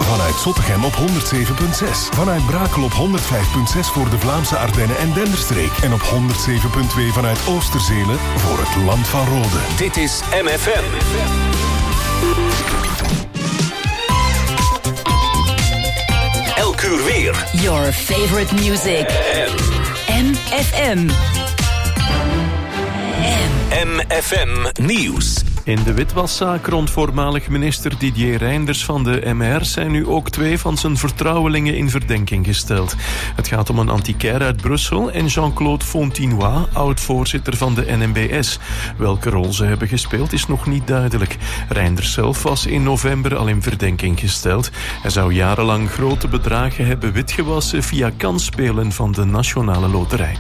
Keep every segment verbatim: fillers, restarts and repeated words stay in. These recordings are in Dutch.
Vanuit Zottegem op honderd zeven komma zes. Vanuit Brakel op honderd vijf komma zes voor de Vlaamse Ardennen en Denderstreek. En op honderd zeven komma twee vanuit Oosterzele voor het Land van Rode. Dit is M F M. Elk uur weer. Your favorite music. M F M. M F M Nieuws. In de witwaszaak rond voormalig minister Didier Reynders van de M R zijn nu ook twee van zijn vertrouwelingen in verdenking gesteld. Het gaat om een antiquaire uit Brussel en Jean-Claude Fontinoy, oud-voorzitter van de N M B S. Welke rol ze hebben gespeeld is nog niet duidelijk. Reynders zelf was in november al in verdenking gesteld. Hij zou jarenlang grote bedragen hebben witgewassen via kansspelen van de Nationale Loterij.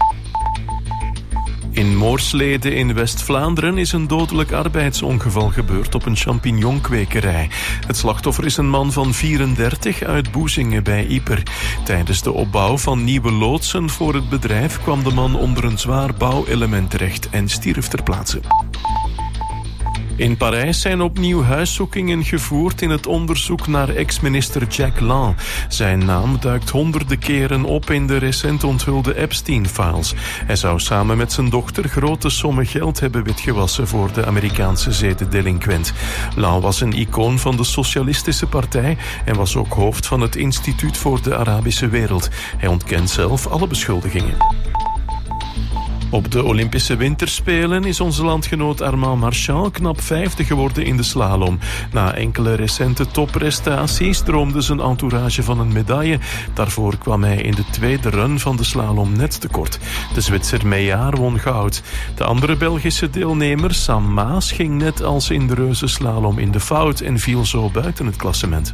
In Moorslede in West-Vlaanderen is een dodelijk arbeidsongeval gebeurd op een champignonkwekerij. Het slachtoffer is een man van vierendertig uit Boezingen bij Ieper. Tijdens de opbouw van nieuwe loodsen voor het bedrijf kwam de man onder een zwaar bouwelement terecht en stierf ter plaatse. In Parijs zijn opnieuw huiszoekingen gevoerd in het onderzoek naar ex-minister Jack Lang. Zijn naam duikt honderden keren op in de recent onthulde Epstein-files. Hij zou samen met zijn dochter grote sommen geld hebben witgewassen voor de Amerikaanse zedendelinquent. Lang was een icoon van de Socialistische Partij en was ook hoofd van het Instituut voor de Arabische Wereld. Hij ontkent zelf alle beschuldigingen. Op de Olympische Winterspelen is onze landgenoot Armand Marchand knap vijfde geworden in de slalom. Na enkele recente topprestaties stroomde zijn entourage van een medaille. Daarvoor kwam hij in de tweede run van de slalom net tekort. De Zwitser Meillard won goud. De andere Belgische deelnemer, Sam Maas, ging net als in de reuzenslalom in de fout en viel zo buiten het klassement.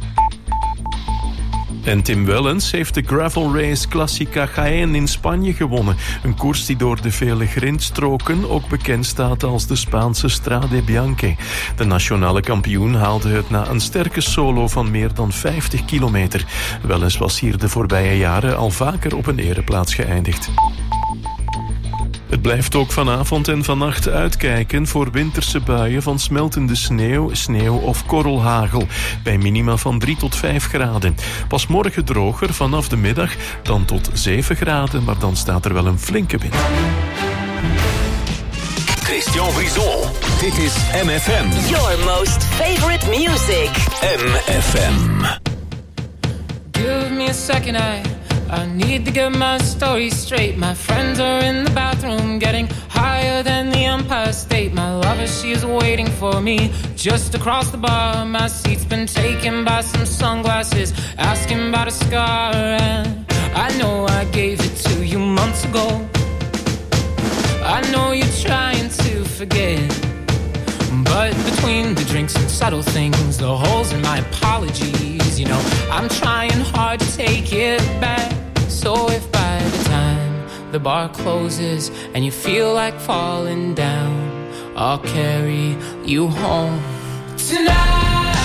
En Tim Wellens heeft de gravel race Classica Jaén in Spanje gewonnen. Een koers die door de vele grindstroken ook bekend staat als de Spaanse Strade Bianche. De nationale kampioen haalde het na een sterke solo van meer dan vijftig kilometer. Wellens was hier de voorbije jaren al vaker op een ereplaats geëindigd. Het blijft ook vanavond en vannacht uitkijken voor winterse buien van smeltende sneeuw, sneeuw of korrelhagel. Bij minima van drie tot vijf graden. Pas morgen droger vanaf de middag, dan tot zeven graden, maar dan staat er wel een flinke wind. Christian Brison, dit is M F M. Your most favorite music. M F M. Give me a second, I... I need to get my story straight. My friends are in the bathroom getting higher than the Empire State. My lover, she is waiting for me just across the bar. My seat's been taken by some sunglasses asking about a scar. And I know I gave it to you months ago. I know you're trying to forget, but between the drinks and subtle things, the holes in my apologies, you know, I'm trying hard to take it back. So if by the time the bar closes and you feel like falling down, I'll carry you home tonight.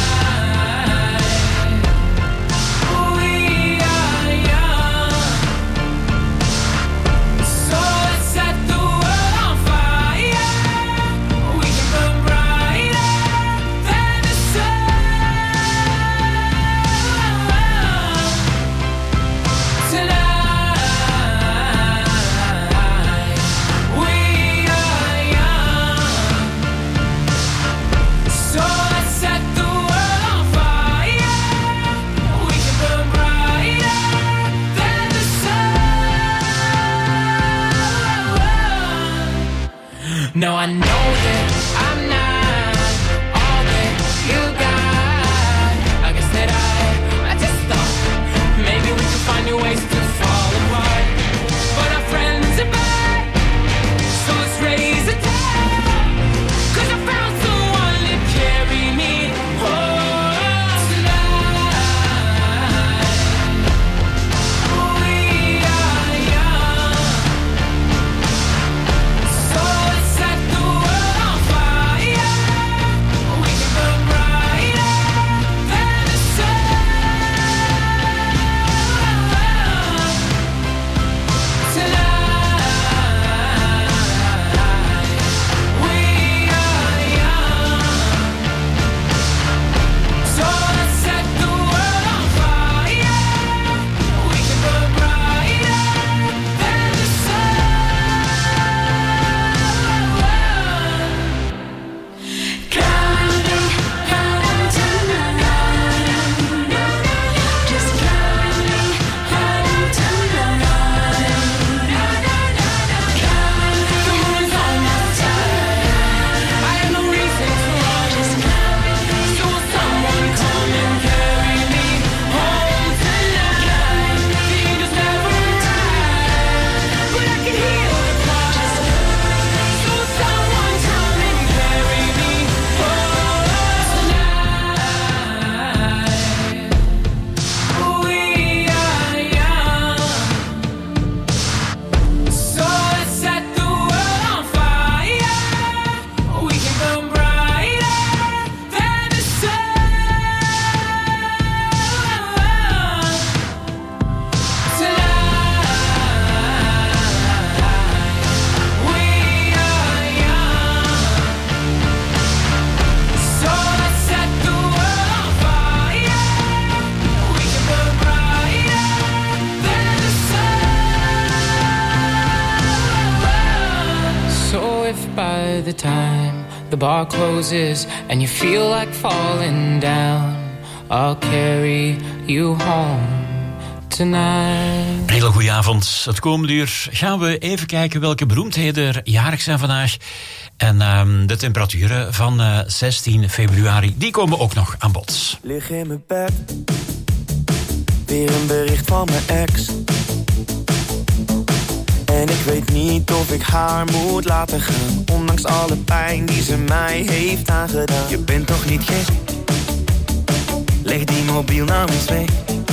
Now I know that I'm not all that you got. I guess that I, I just thought maybe we could find new ways to fall apart. But our friends are back, so let's raise a toast. 'Cause I found someone to carry me home tonight. We are young, so let's set the world on fire. the time the bar closes and you feel like falling down, I'll carry you home tonight. Een hele goede avond. Het komende uur gaan we even kijken welke beroemdheden er jarig zijn vandaag. En uh, de temperaturen van uh, zestien februari, die komen ook nog aan bod. Lig in mijn bed, weer een bericht van mijn ex. En ik weet niet of ik haar moet laten gaan, ondanks alle pijn die ze mij heeft aangedaan. Je bent toch niet gek? Leg die mobiel nou eens weg.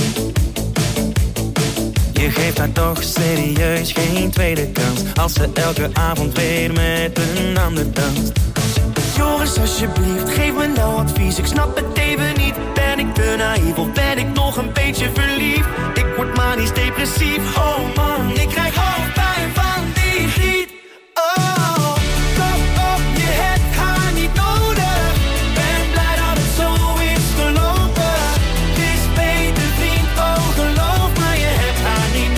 Je geeft haar toch serieus geen tweede kans, als ze elke avond weer met een ander danst. Joris, alsjeblieft, geef me nou advies. Ik snap het even niet. Ben ik te naïef of ben ik nog een beetje verliefd? Ik word manisch depressief. Oh man, ik krijg hoofdpijn van die griet. Oh, kom op, je hebt haar niet nodig. Ben blij dat het zo is gelopen. Het is beter vriend, oh geloof me, je hebt haar niet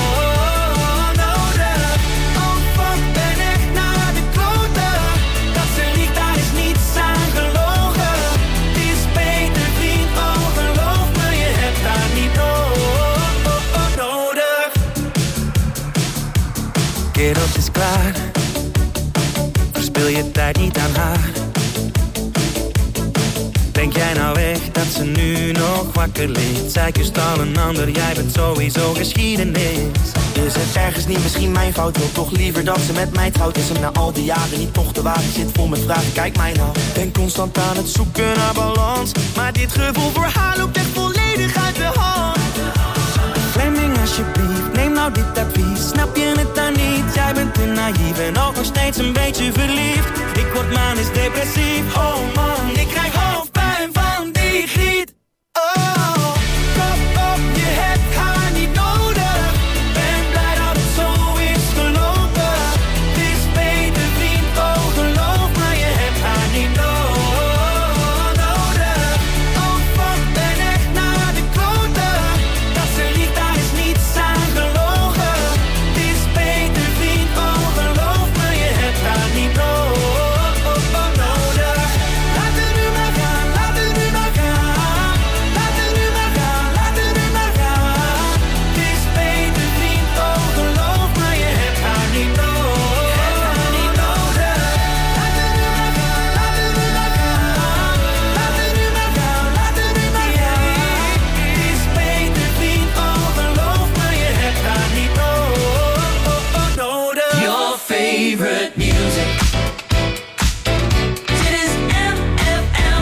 nodig. Oh fuck, ben echt naar de kloten. Dat ze liegt, daar is niets aan gelogen. Het is beter vriend, oh geloof me, je hebt haar niet nodig. Kerels is klaar, verspil je tijd niet aan haar. Denk jij nou echt dat ze nu nog wakker ligt? Zij kust al een ander, jij bent sowieso geschiedenis. Is het ergens niet misschien mijn fout? Wil toch liever dat ze met mij trouwt? Is hem na al die jaren niet toch te wagen? Zit vol met vragen, kijk mij nou. Ben constant aan het zoeken naar balans, maar dit gevoel voor haar loopt echt volledig uit de hand. Fleming, alsjeblieft, neem nou dit advies. Snap je het dan niet? Jij bent te naïef en ook nog steeds een beetje verliefd. Ik word manisch depressief. Oh man, ik krijg hoofdpijn van die griet. Oh, kom op, je hebt haar niet nodig. Ben blij dat het zo is gelopen. Het is beter vriend, oh geloof me, je hebt haar niet nodig. Oh fuck, ben echt naar de kloten. Dat ze liegt, daar is niets aan gelogen. Het is beter vriend, oh geloof me, je hebt haar niet nodig. Laat het nu maar gaan, laat het nu maar gaan. Laat het nu maar gaan, laat het nu maar gaan. Het is beter vriend, oh geloof me, je hebt haar niet nodig. Laat het nu maar gaan, laat het nu maar gaan. Laat het nu maar gaan, laat het nu maar gaan. Het is beter vriend, oh geloof me, je hebt haar niet nodig. Your favorite music. Dit is M F M.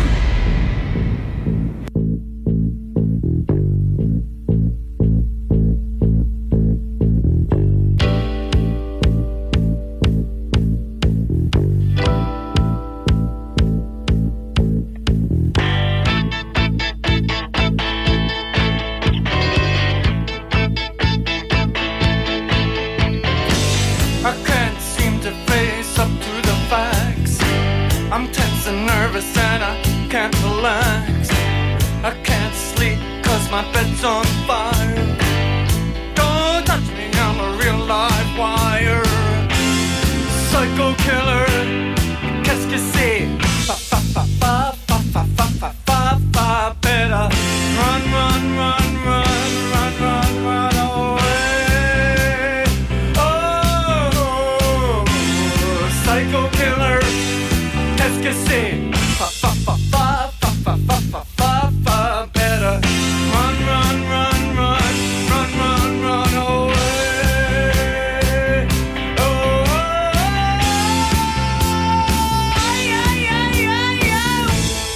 I can't seem to face up to the facts. I'm tense and nervous and I can't relax. I can't sleep cause my bed's on fire. Don't touch me, I'm a real live wire. Psycho killer, qu'est-ce que c'est? Fa fa fa fa fa fa fa fa fa fa. Better run, run, run, run, run, run, run away. Oh, psycho killer, qu'est-ce que c'est? Fa fa fa fa fa fa fa fa fa fa. Better run, run, run, run, run, run, run away. Oh, yeah, yeah, yeah, yeah.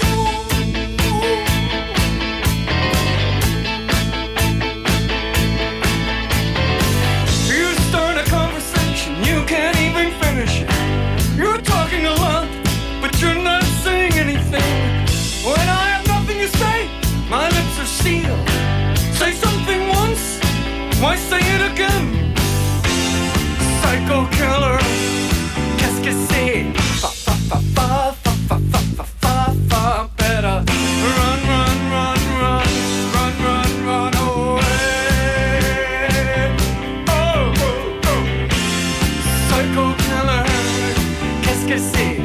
You start a conversation, you can't even finish it. You're talking a lot, but you're not saying anything. When I have nothing to say, my lips are sealed. Say something once, why say it again? Psycho killer, qu'est-ce que c'est? Fa fa fa fa fa fa fa fa fa fa. Better run, run, run, run, run, run, run away. Oh, oh, oh. Psycho killer, qu'est-ce que c'est?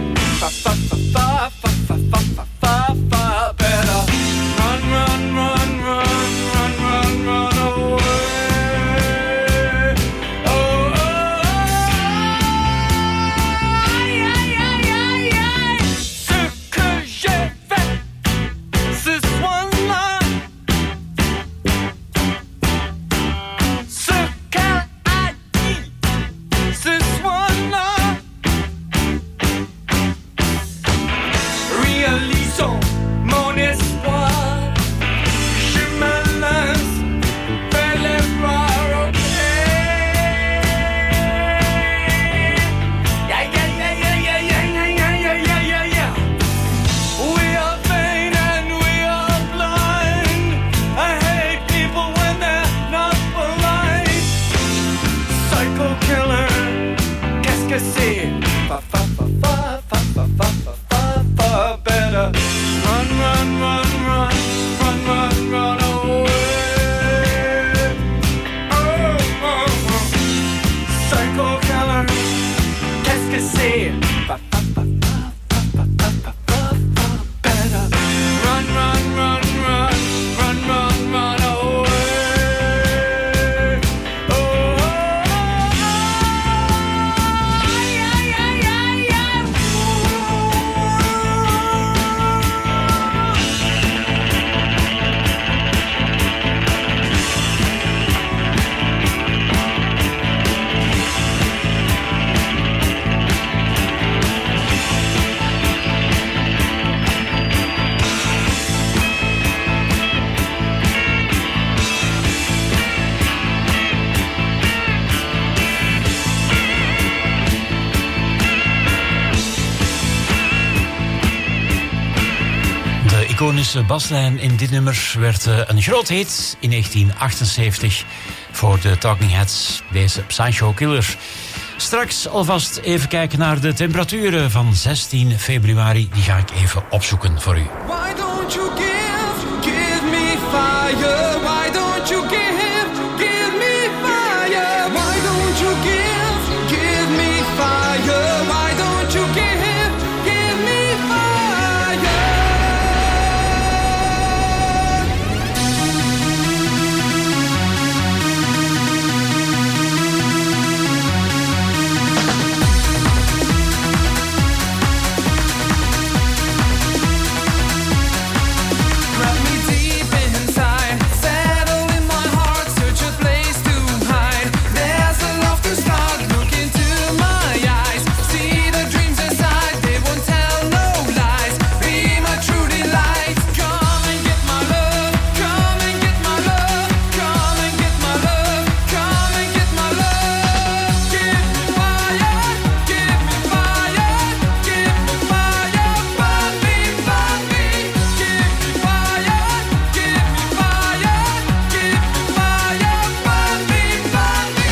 ecstasy. Fa fa fa fa fa fa fa fa fa. Better run, run, run, run, run, run, run away. Oh, oh, oh. Psycho killer. Qu'est-ce que c'est? Fa fa fa fa fa fa fa fa fa. Better run, run, run, run, run, run, run away. Oh, oh, oh. Yeah, yeah, yeah, yeah. De iconische baslijn in dit nummer werd uh, een groot hit in negentien achtenzeventig voor de Talking Heads, deze Psycho Killer. Straks alvast even kijken naar de temperaturen van zestien februari. Die ga ik even opzoeken voor u. Why don't you give, give me fire? Why don't you give, give me fire? Why don't you give, give me fire? Why don't you give, give me fire? Grab me deep inside, settle in my heart, search a place to hide. There's a love to start, look into my eyes. See the dreams inside, they won't tell no lies. Be my true delight. Come and get my love, come and get my love, come and get my love, come and get my love. Give me fire, give me fire, give me fire, burn me, burn me. Give me fire, give me fire, give me fire, burn me, burn me.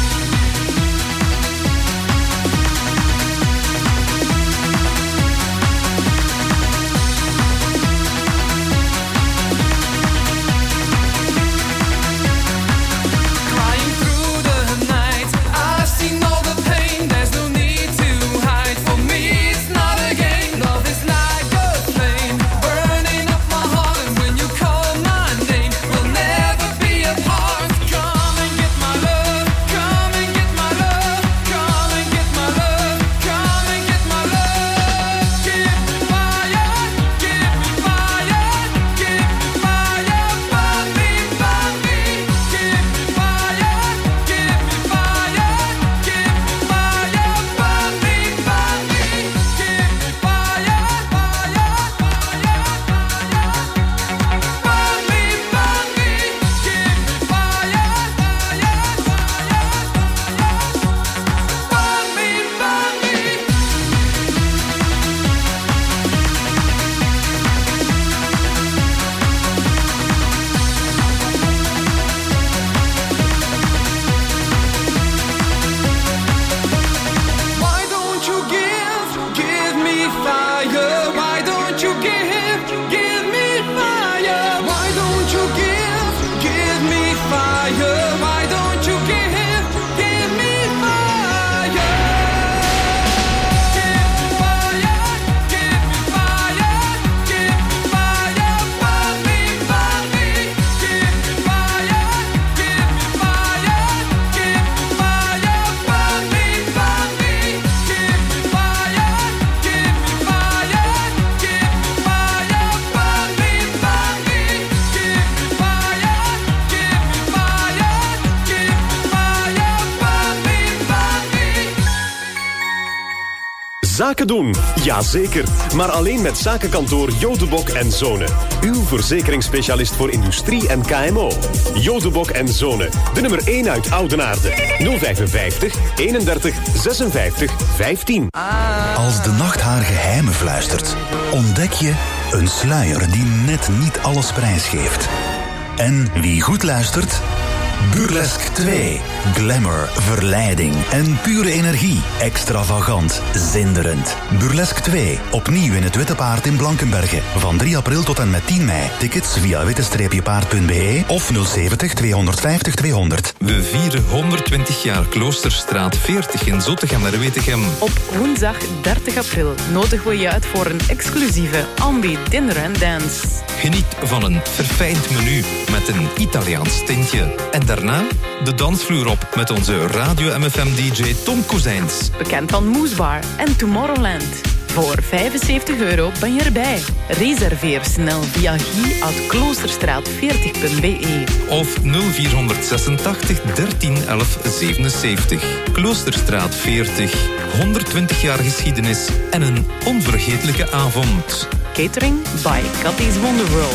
Crying through the night, I've seen all the pain. There's no need to hide. For me, it's not a game. Love is like a flame, burning up my heart. And when you call my name, we'll never be apart. Come and get my love, come and get my love, come and get my love, come and get my love. Give me fire, give me fire, give me fire, burn me, burn me. Give me fire, give me fire, give me fire, burn me, burn me. Give me fire, fire, fire, burn me, burn me. Give me fire, fire, fire, burn me, burn me. Why don't you give, give me fire? Why don't you give, give me fire? Why don't you give, give me fire? Why don't you give, give me fire? Give me fire, give me fire, give me fire, burn me, burn me. Give me fire, give me fire, give me fire, burn me, burn me. Give me fire, give me fire, give me fire, burn me, burn me. Give me fire, give me fire, give me fire, burn me, burn me. Zaken doen, jazeker. Maar alleen met zakenkantoor Jodebok en Zonen. Uw verzekeringsspecialist voor industrie en K M O. Jodebok en Zonen, de nummer één uit Oudenaarde. nul vijfenvijftig, eenendertig, zesenvijftig, vijftien. Als de nacht haar geheimen fluistert, ontdek je een sluier die net niet alles prijsgeeft. En wie goed luistert, Burlesque twee. Glamour, verleiding en pure energie. Extravagant, zinderend. Burlesque twee. Opnieuw in het Witte Paard in Blankenberge. Van drie april tot en met tien mei. Tickets via witte paard punt b e of nul zeventig tweehonderdvijftig tweehonderd. We vieren honderdtwintig jaar Kloosterstraat veertig in Zottegem-Wetegem. Op woensdag dertig april nodigen we je uit voor een exclusieve Ambi Dinner and Dance. Geniet van een verfijnd menu met een Italiaans tintje. En daarna de dansvloer op met onze Radio M F M-D J Tom Kozijns. Bekend van Moesbar en Tomorrowland. Voor vijfenzeventig euro ben je erbij. Reserveer snel via guy at kloosterstraat veertig punt b e. Of nul vierhonderdzesentachtig dertien elf zevenenzeventig. Kloosterstraat veertig. honderdtwintig jaar geschiedenis en een onvergetelijke avond. Catering by Cathy's Wonder World.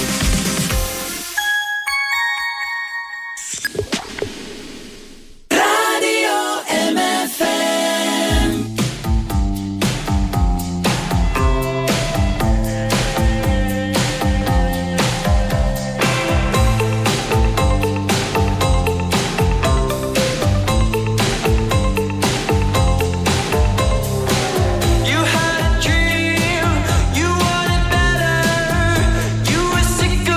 You had a dream, you wanted better, you were sick of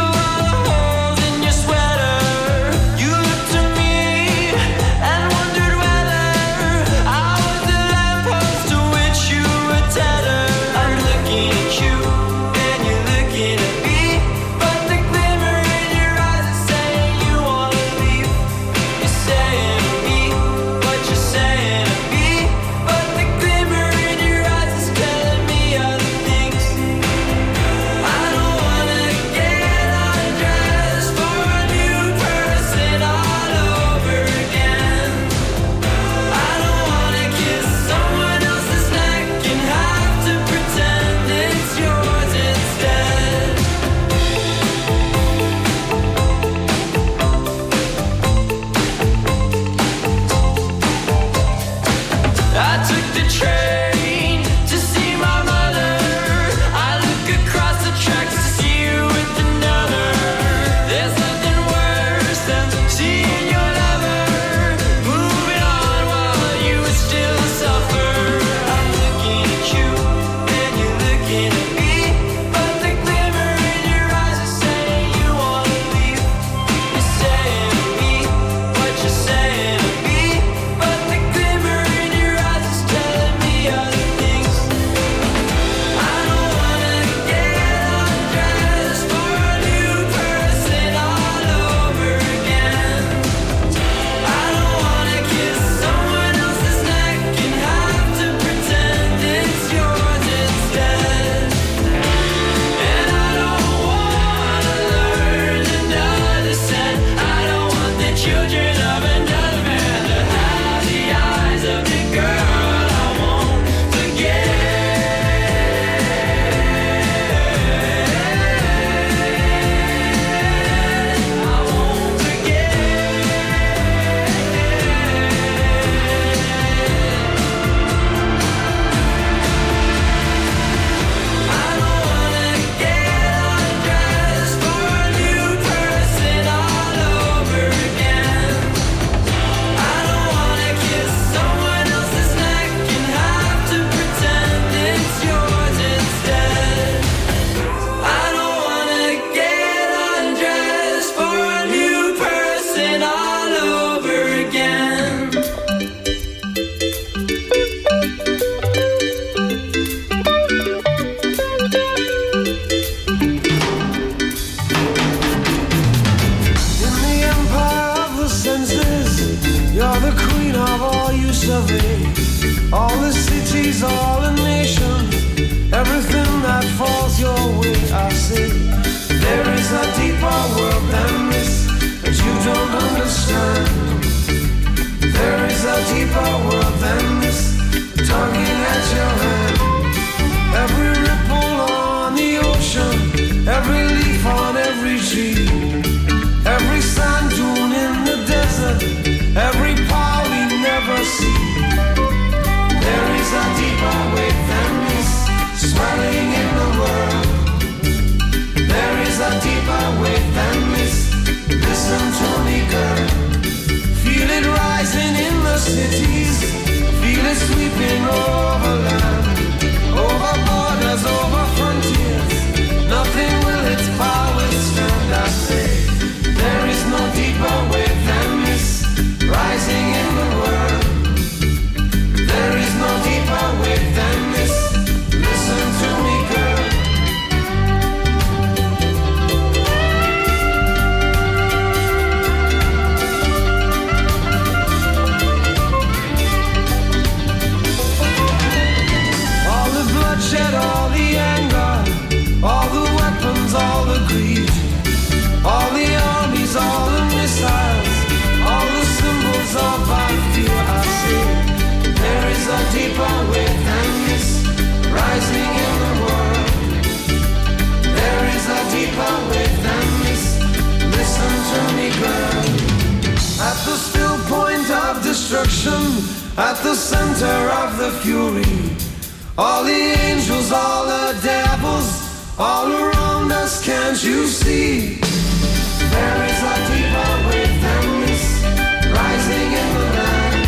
destruction at the center of the fury. All the angels, all the devils, all around us, can't you see? There is a deeper wave than this, rising in the land.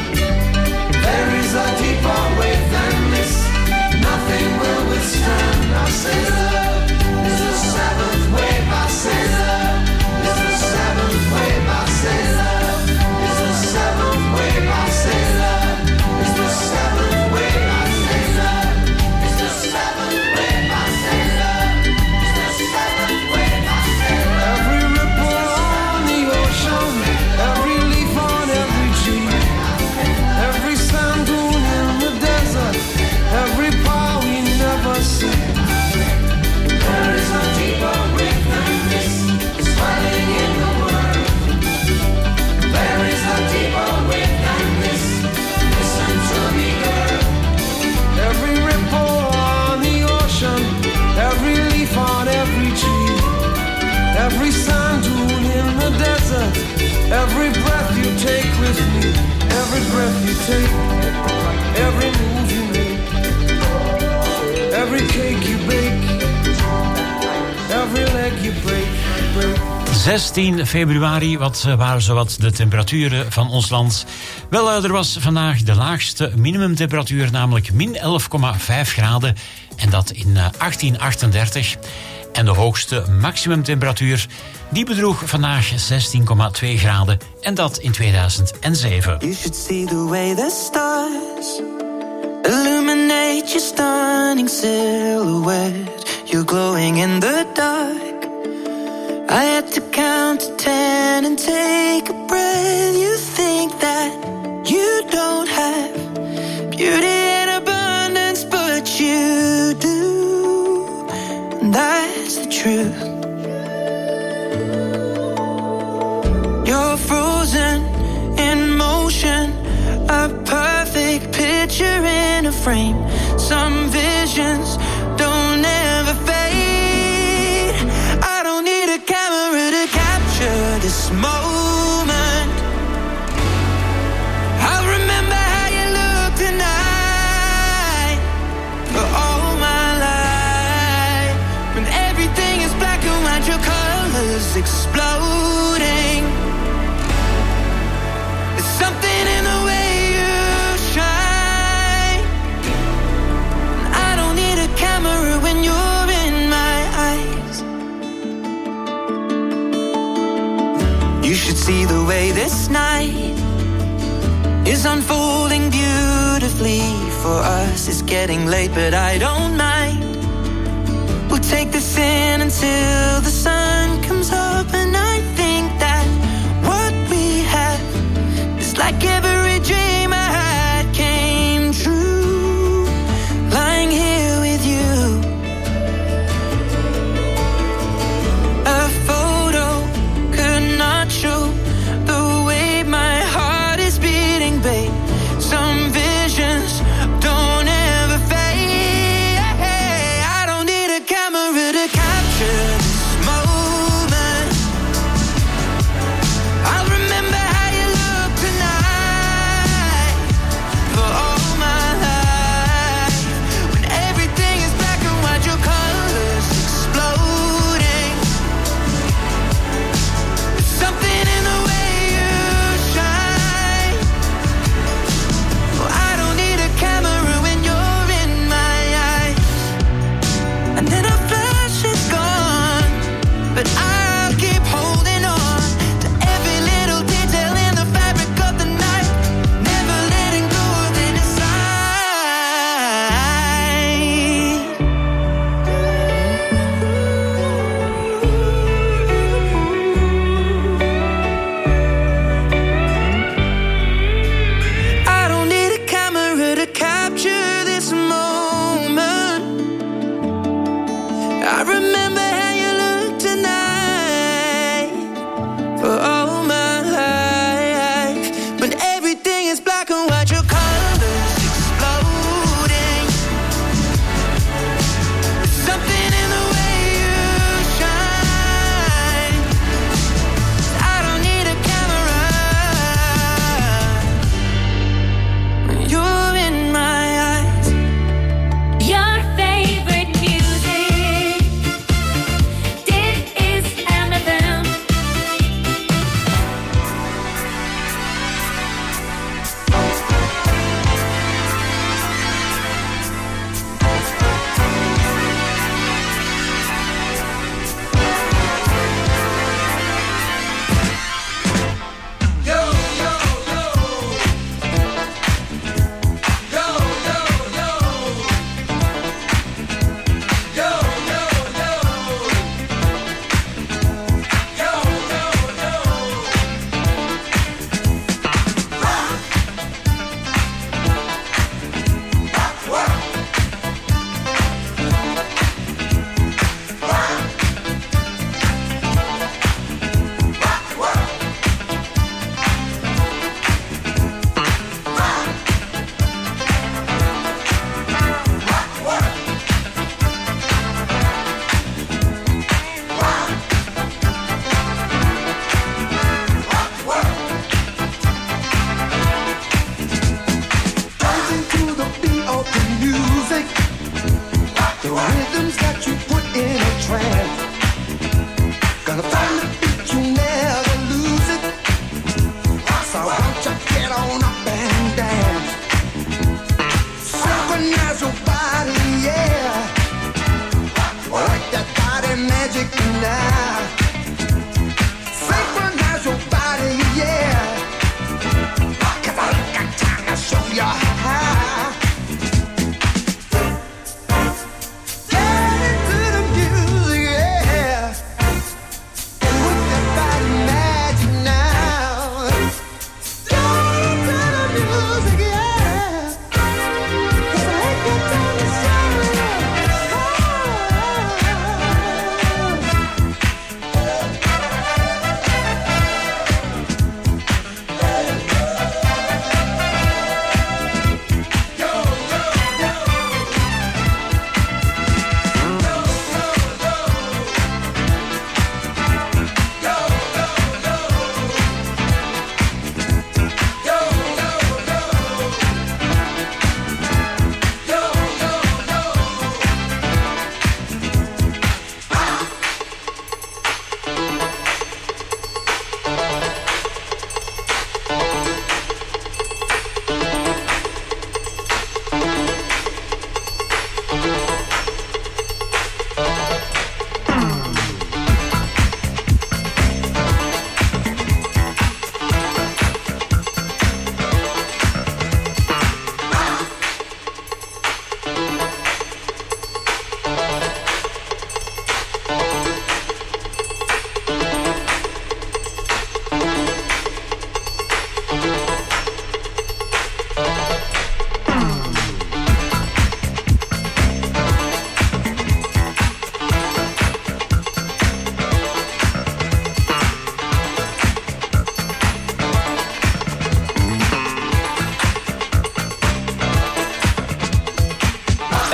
There is a deeper wave than this, nothing will withstand. I say love is the seventh wave. I say love is the seventh wave. I say love is the seventh wave. I say love is the seventh wave. I say love is the seventh wave. I say love is the seventh wave. I say love. Every ripple on the ocean, every leaf on every tree, every sand dune in the desert, every power we never see. There is a deeper wave than this, swelling in the world. There is a deeper wave than this, listen to me, girl. Every ripple on the ocean, every leaf on every tree, every sand dune in the desert, every breath you take with me, every breath you take, every move you make, every cake you bake, every leg you break, break. zestien februari, wat waren zowat de temperaturen van ons land? Wel, er was vandaag de laagste minimumtemperatuur, namelijk min elf komma vijf graden. En dat in achttien achtendertig. En de hoogste maximumtemperatuur, die bedroeg vandaag zestien komma twee graden. En dat in tweeduizend zeven. You should see the way the stars illuminate your stunning silhouette. You're glowing in the dark. I had to count to ten and take a breath. You think that you don't have beauty in abundance, but you do. And that's the truth. You're frozen in motion, a perfect picture in a frame. Some visions don't ever fade. I don't need a camera to capture this moment. I'll remember how you look tonight for all my life. When everything is black and white, your colors exploding. There's something in the way you shine. I don't need a camera when you're in my eyes. You should see the way this night is unfolding beautifully for us. It's getting late, but I don't mind. We'll take this in until the sun comes up, and I think that what we have is like every dream I had came true. Lying here with you, a photo could not show the way my heart is beating, babe. Some visions don't ever fade. I don't need a camera to capture this moment.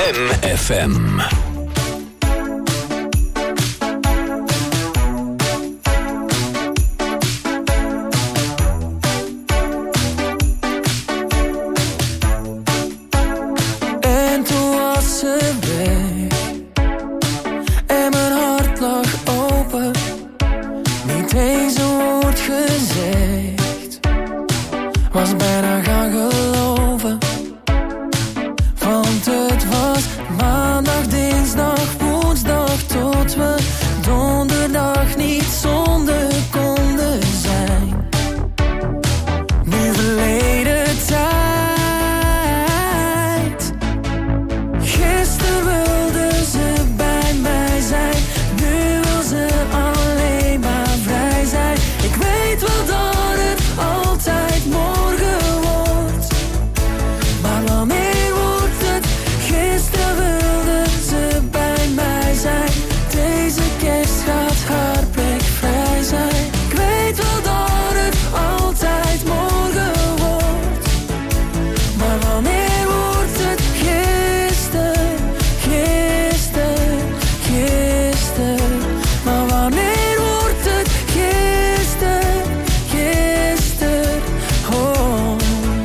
M F M. En toen was ze weg en mijn hart lag open, niet eens een woord gezegd, was bijna gaan geloven. Want het was maandag, dinsdag, woensdag, tot we donderdag niet zonder konden zijn. Nu verleden tijd. Gisteren wilde ze bij mij zijn, nu wil ze alleen maar vrij zijn. Ik weet wel dat het altijd morgen wordt, maar wanneer wordt het? Gisteren wilde ze bij mij zijn, deze kerst gaat haar plek vrij zijn. Ik weet wel dat het altijd morgen wordt, maar wanneer wordt het? Gisteren, gisteren, gisteren. Maar wanneer wordt het? Gisteren, gisteren, oh.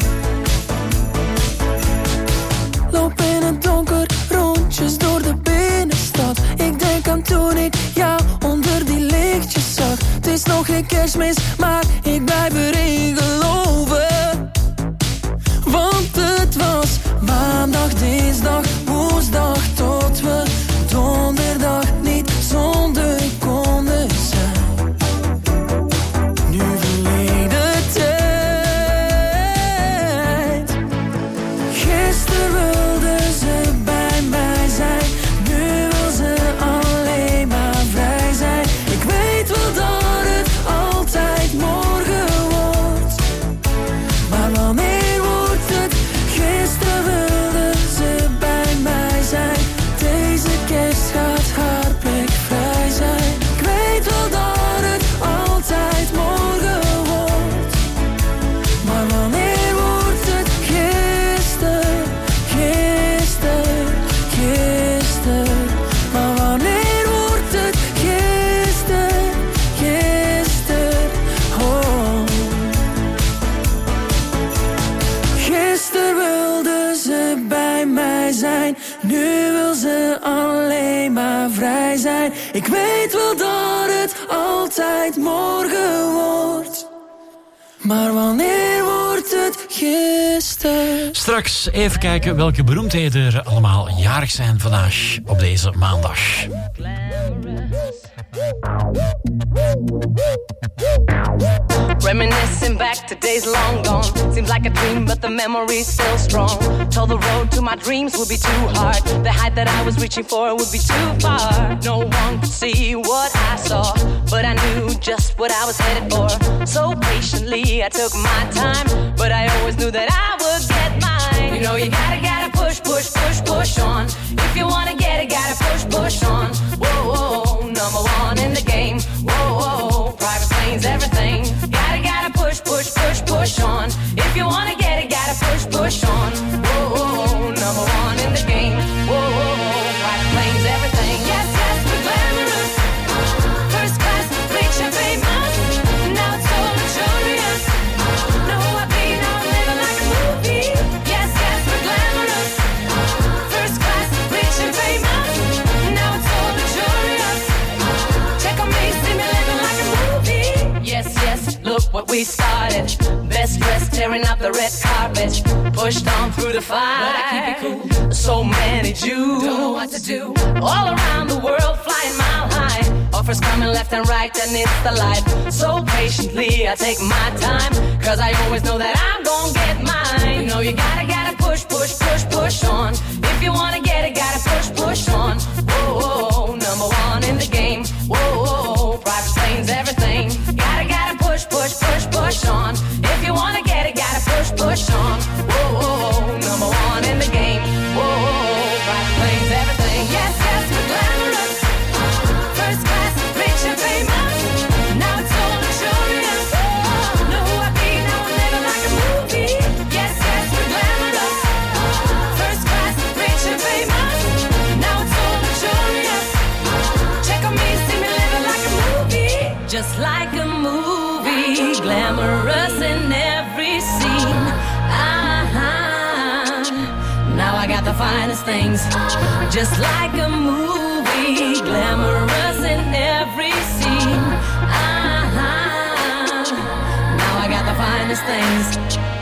Loop in het donker, rondjes door de binnenstad. Ik denk aan toen ik jou onder die lichtjes zag. Het is nog geen kerstmis, maar ik blijf erin geloven. Want het was maandag, dinsdag, woensdag, tot we donderdag niet zonder konden zijn. Nu verleden tijd. Gisteren wilde ze bij mij zijn, nu wil ze alleen maar vrij zijn. Ik weet wel dat het altijd morgen wordt, maar wanneer wordt het? Gisteren wilde ze bij mij zijn, deze kerst gaat haar plek vrij zijn. Ik weet wel dat het altijd morgen wordt, maar wanneer wordt het? Gisteren, gisteren, gisteren. Maar wanneer wordt het? Gisteren, gisteren, oh. Gisteren wilde ze bij mij zijn, nu wil ze alleen maar vrij zijn. Ik weet wel dat het altijd morgen wordt, maar wanneer wordt het? Gisteren. Straks even kijken welke beroemdheden er allemaal jarig zijn vandaag op deze maandag. Reminiscing back to days long gone. Seems like a dream, but the memory's still strong. Told the road to my dreams would be too hard. The height that I was reaching for would be too far. No one could see what I saw, but I knew just what I was headed for. So patiently I took my time, but I always knew that I would get mine. You know you gotta, gotta push, push, push, push on. If you wanna get it, gotta push, push on. Whoa, whoa, number one in the game. Whoa, whoa, private planes, everything. Gotta, gotta push, push, push, push on. If you wanna get it, gotta push, push on. Whoa, whoa, number one in the game. Whoa, whoa, private planes, everything. Yes, yes, we're glamorous. First class, rich and famous. Now it's so luxurious. No, I be now living like a movie. Yes, yes, we're glamorous. First class, rich and famous. Now it's so luxurious. Check on me, see me living like a movie. Yes, yes, look what we started. Best dressed, tearing up the red carpet. Pushed on through the fire, but I keep it cool. So many Jews, don't know what to do. All around the world, flying mile high. Offers coming left and right, and it's the life. So patiently I take my time, cause I always know that I'm gonna get mine. You know you gotta, gotta push, push, push, push on. If you wanna get it, gotta push, push on. Whoa, whoa, number one in the game. Whoa, whoa, private planes, everything. Gotta, gotta push, push, push, push on. If you wanna get it, gotta push, push on. Whoa, whoa, number one in the game. Whoa, whoa, private planes, everything. Yes, yes, we're glamorous. First class, rich and famous. Now it's so luxurious. Know who I be, now I'm living like a movie. Yes, yes, we're glamorous. First class, rich and famous. glamorous in every scene. Uh-huh. Now I got the finest things, just like a movie. Glamorous in every scene. Uh-huh. Now I got the finest things.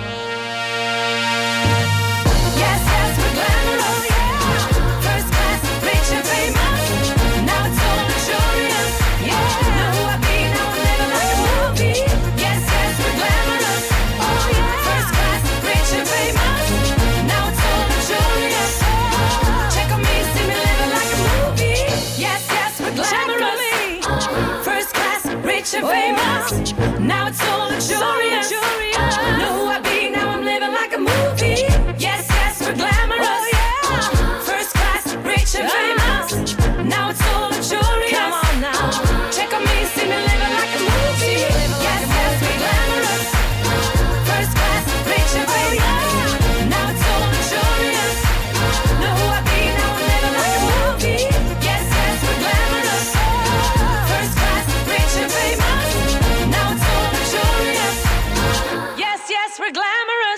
Yes, yes, we're glamorous, yeah. First class, rich and famous. Now it's so luxurious, yeah. Know who I be, now I'm living like a movie. Yes, yes, we're glamorous, oh yeah. First class, rich and famous. Now it's so luxurious. Check on me, see me living like a movie. Yes, yes, we're glamorous. First class, rich and famous. Now it's so luxurious. Know who I be, now I'm living like a movie. Yes, yes, we're glamorous. First class, rich and famous. Now it's so luxurious. Come on now, check on me, see me living like a movie. Yes, yes, we're glamorous. First class, rich and famous. Now it's so luxurious. Know who I be, now I'm living like a movie. Yes, yes, we're glamorous. First class, rich and famous. Now it's so luxurious. Yes, yes, we're glamorous.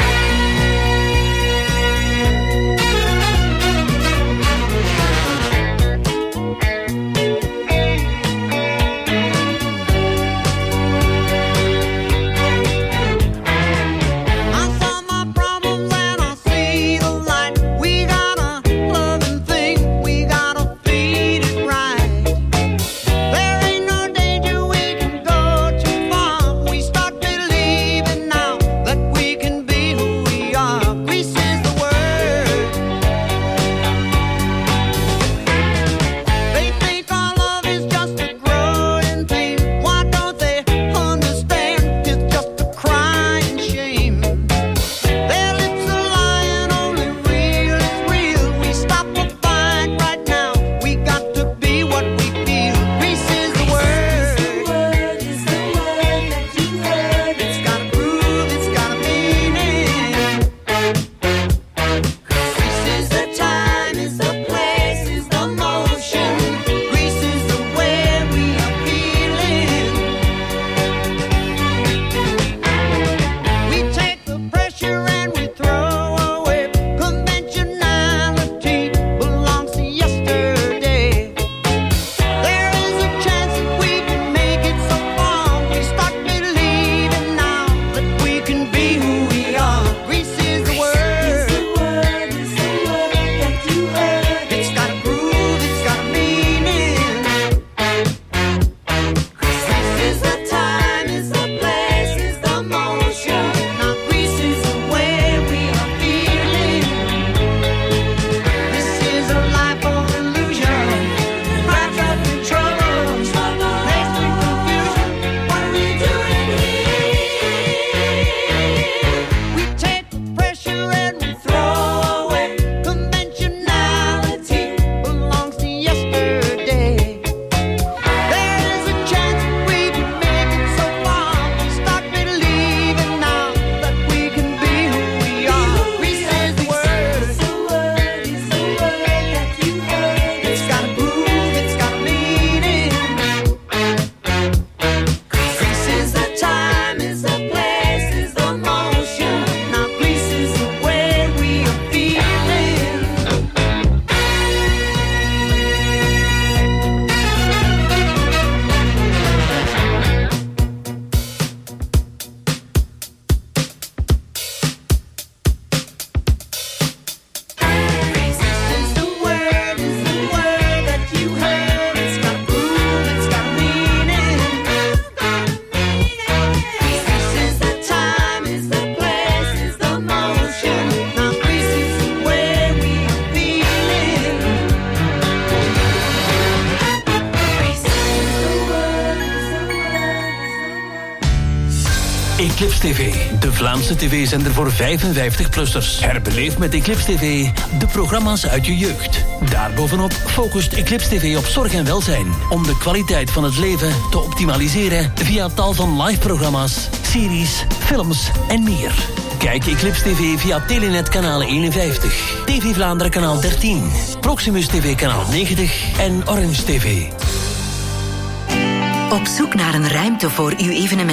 Eclipse T V, de Vlaamse tv-zender voor vijfenvijftig-plussers. Herbeleef met Eclipse T V de programma's uit je jeugd. Daarbovenop focust Eclipse T V op zorg en welzijn, om de kwaliteit van het leven te optimaliseren via tal van live-programma's, series, films en meer. Kijk Eclipse T V via Telenet kanaal eenenvijftig, T V Vlaanderen kanaal dertien, Proximus T V kanaal negentig en Orange T V. Op zoek naar een ruimte voor uw evenement?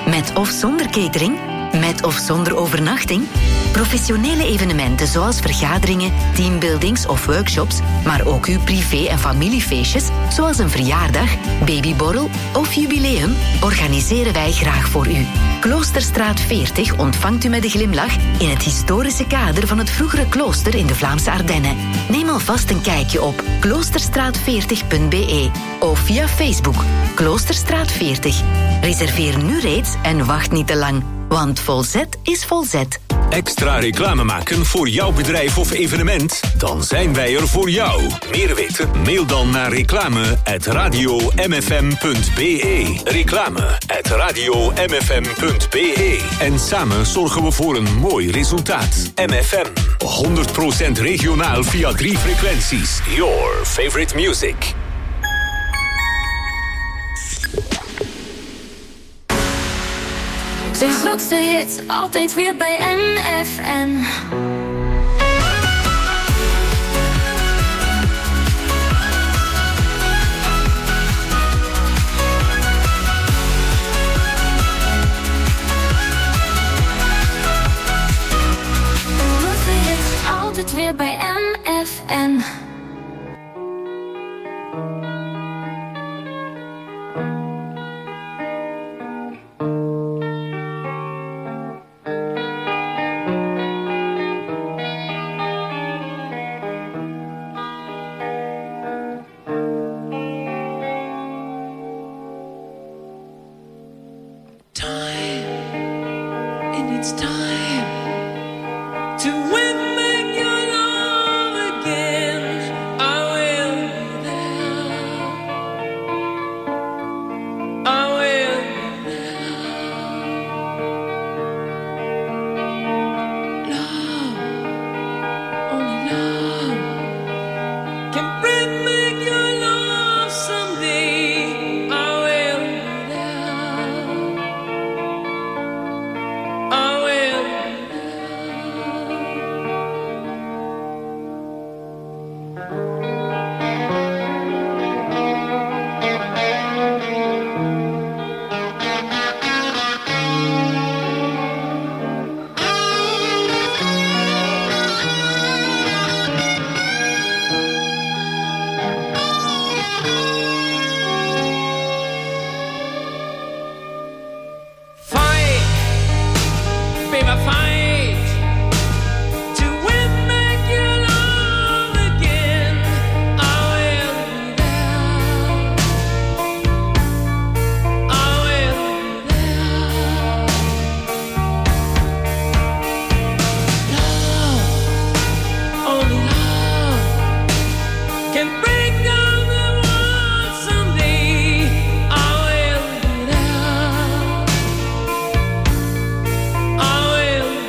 Met of zonder catering? Met of zonder overnachting? Professionele evenementen zoals vergaderingen, teambuildings of workshops, maar ook uw privé- en familiefeestjes, zoals een verjaardag, babyborrel of jubileum, organiseren wij graag voor u. Kloosterstraat veertig ontvangt u met een glimlach in het historische kader van het vroegere klooster in de Vlaamse Ardennen. Neem alvast een kijkje op kloosterstraat veertig punt b e of via Facebook Kloosterstraat veertig. Reserveer nu reeds en wacht niet te lang, want Volzet is Volzet. Extra reclame maken voor jouw bedrijf of evenement? Dan zijn wij er voor jou. Meer weten? Mail dan naar reclame at radio m f m punt b e. Reclame at radio m f m punt b e. En samen zorgen we voor een mooi resultaat. M F M. honderd procent regionaal via drie frequenties. Your favorite music. De grootste hits, altijd weer bij M F M. De grootste hits, altijd weer bij M F M. I will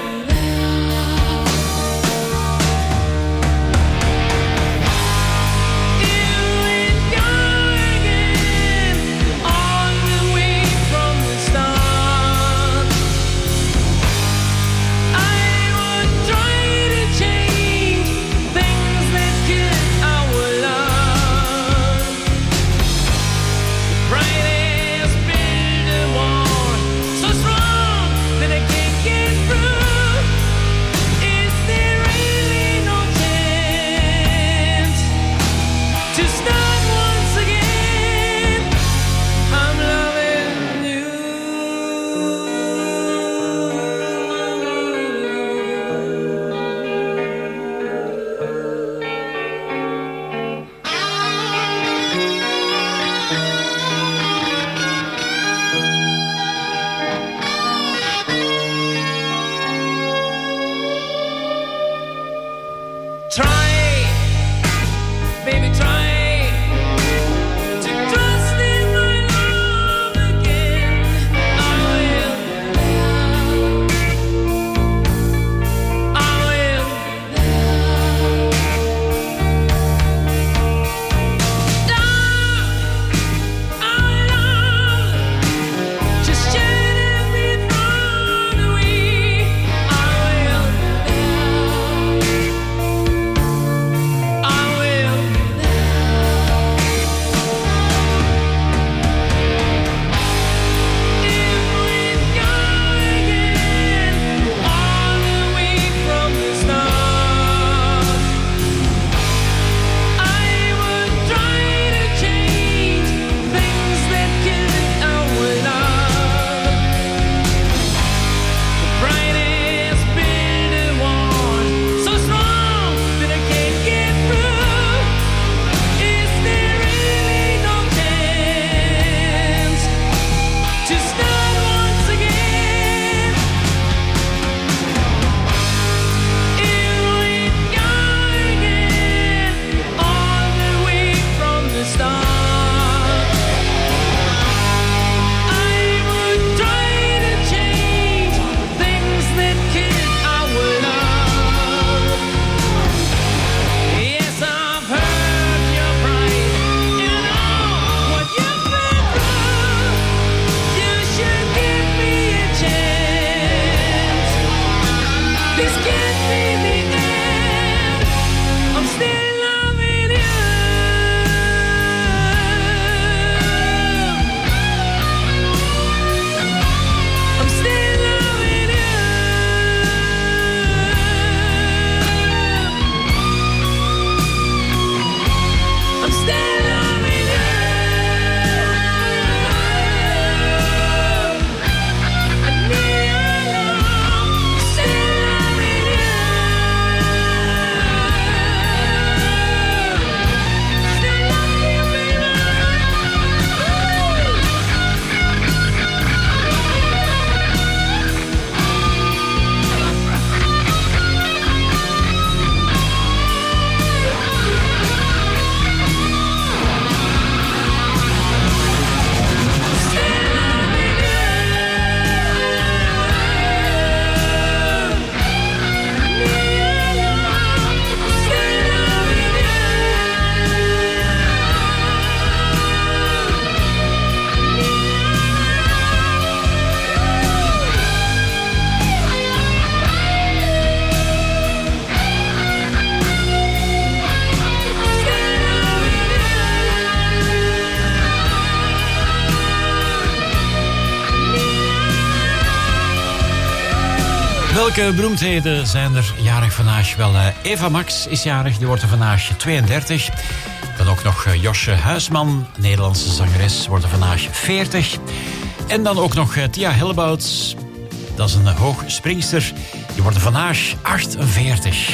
Welke beroemdheden zijn er jarig vandaag? Wel, uh, Eva Max is jarig, die wordt er vandaag tweeëndertig. Dan ook nog uh, Josje Huisman, Nederlandse zangeres, wordt er vandaag veertig. En dan ook nog uh, Tia Hellebouts, dat is een uh, hoogspringster, die wordt er vandaag achtenveertig.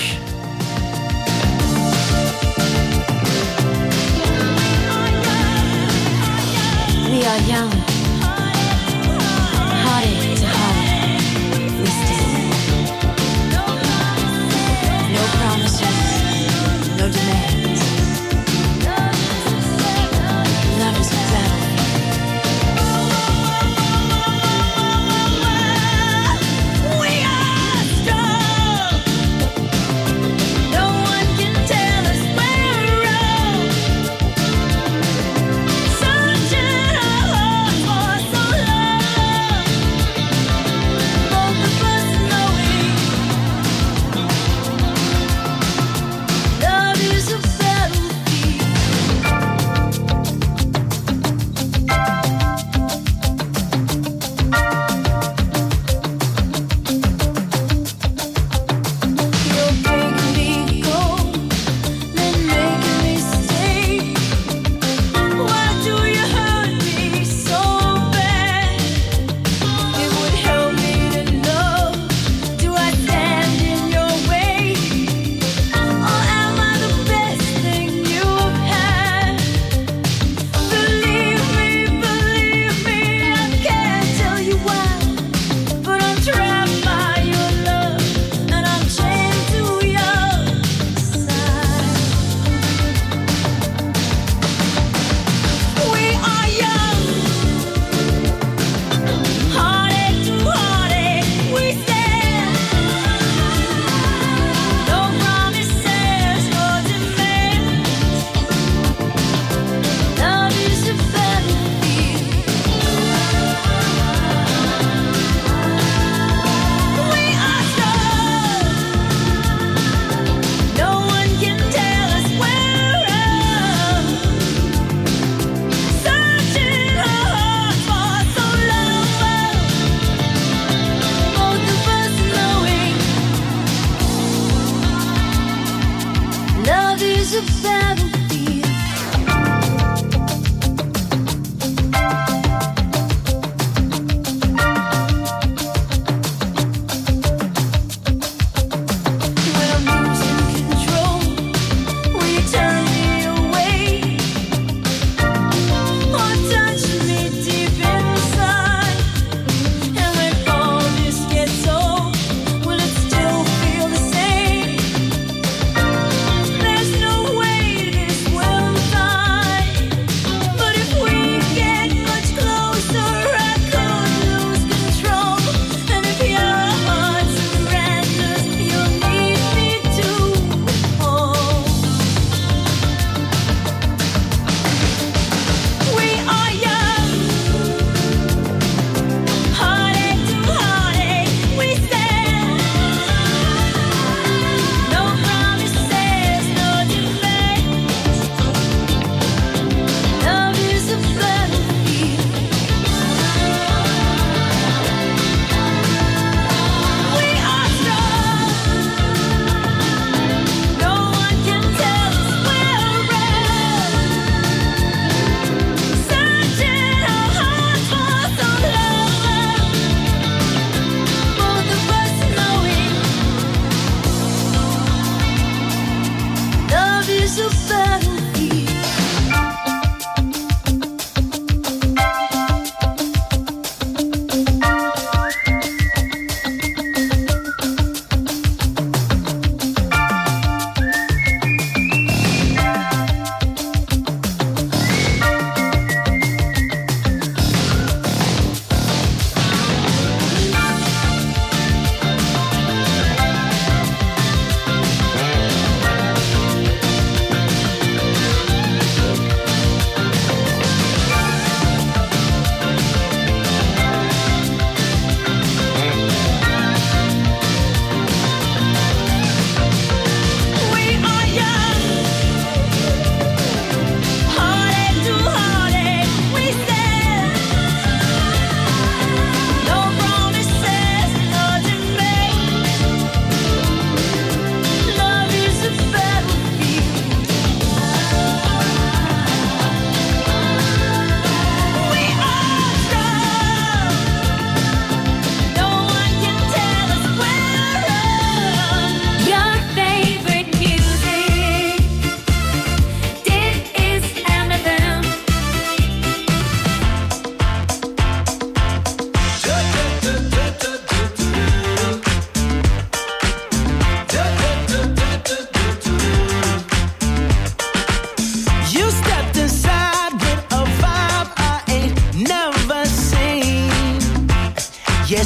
We are young, heartache to heartache, we stay. No promises, no demands. Love is a battle. We are strong. No one can tell us we're wrong. Searching our hearts.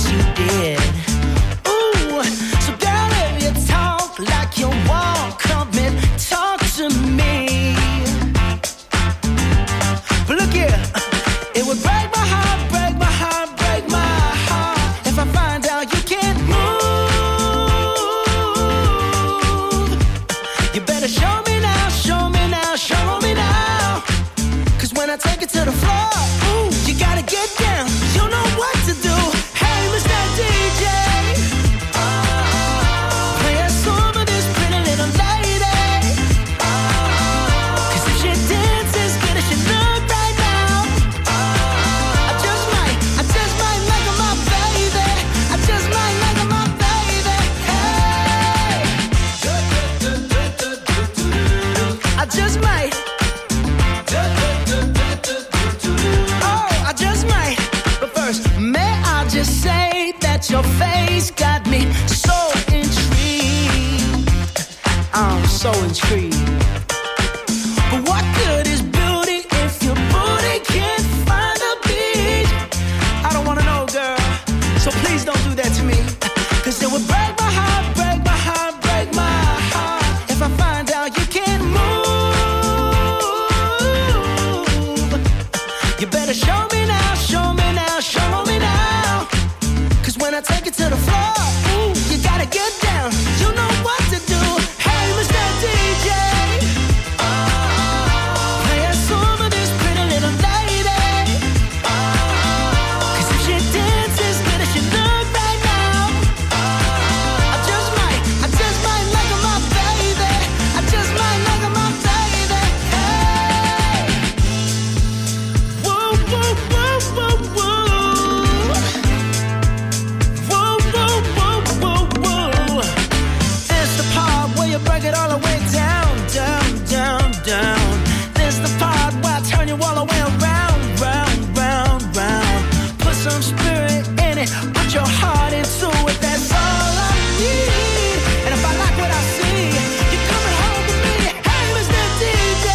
yes you did. Ooh, so girl, if you talk like you walk, come and talk to me. But look here, it would break my heart, break my heart, break my heart if I find out you can't move. You better show me now, show me now, show me now. Cause when I take it to the floor, ooh, you gotta get down. You know what to do. Hey, Mister D J, play a song for this pretty little lady. Cause if she dances good as she look right now, I just might, I just might like her my baby. I just might like her my baby. Hey, I just might. Oh, I just might. But first, may I just say that your face got me so intrigued. I'm so intrigued. But what good is beauty if your booty can't find a beat? I don't wanna know, girl, so please don't do that to me. Cause it would break my heart, break my heart, break my heart if I find out you can't move. You better show me now, show me now, show me now. Cause when I take it to the floor, ooh, you gotta get down. You know what to do. Hey, Mister D J, play a song for this pretty little lady. Cause if she dances good as she look right now, I just might, I just might like her my baby. I just might like her my baby. Hey, whoa, whoa, whoa, whoa, whoa. Whoa, whoa, whoa, whoa, whoa. This the part where you break it all the way down, down, down, down. This the part where I turn you all the way around, round, round, round. Put some spirit in it, put your heart into it. That's all I need. And if I like what I see, you're coming home with me. Hey, Mister D J,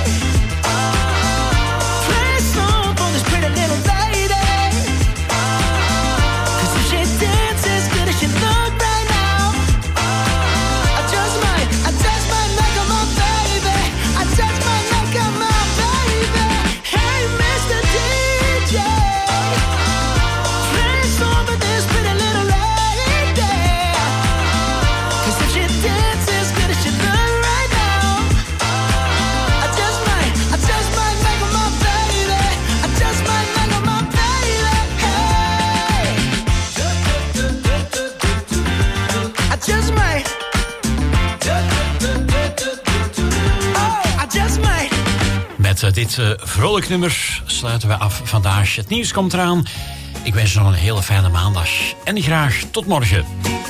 play a song for this pretty little lady. Cause if she dances good as she look right now, I just might, I just might make her my baby. I just might make her my baby. Hey, Mister D J, play a song for this pretty little lady. Cause if she dances good as she look right now, I just might, I just might make her my baby. I just might make her my baby. Hey, I just might. Oh, I just might. Met uh, dit uh, vrolijk nummer sluiten we af vandaag. Het nieuws komt eraan. Ik wens je nog een hele fijne maandag. En graag tot morgen.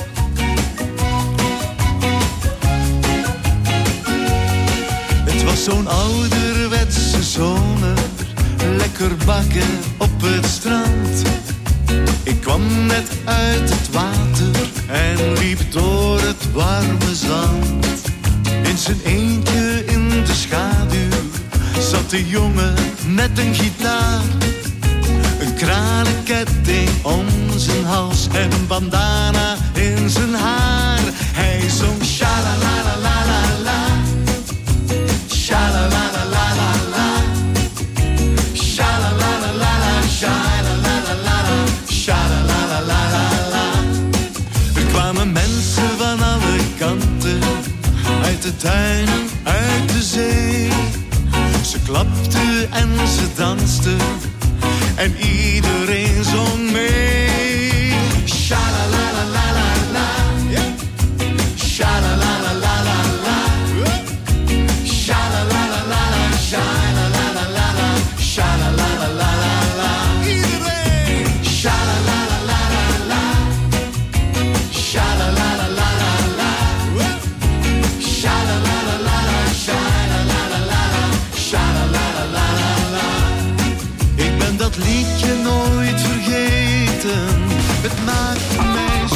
Het was zo'n ouderwetse zomer, lekker bakken op het strand. Ik kwam net uit het water en liep door het warme zand. In zijn eentje in de schaduw zat de jongen met een gitaar. Een kralenketting om zijn hals en een bandana in zijn haar. Hij zong sha-la-la-la-la-la-la, sha-la-la-la-la-la-la, sha-la-la-la-la-la, sha-la-la-la-la-la, sha-la-la-la-la-la. Er kwamen mensen van alle kanten, uit de tuin, uit de zee. Ze klapten en ze dansten en iedereen zong mee.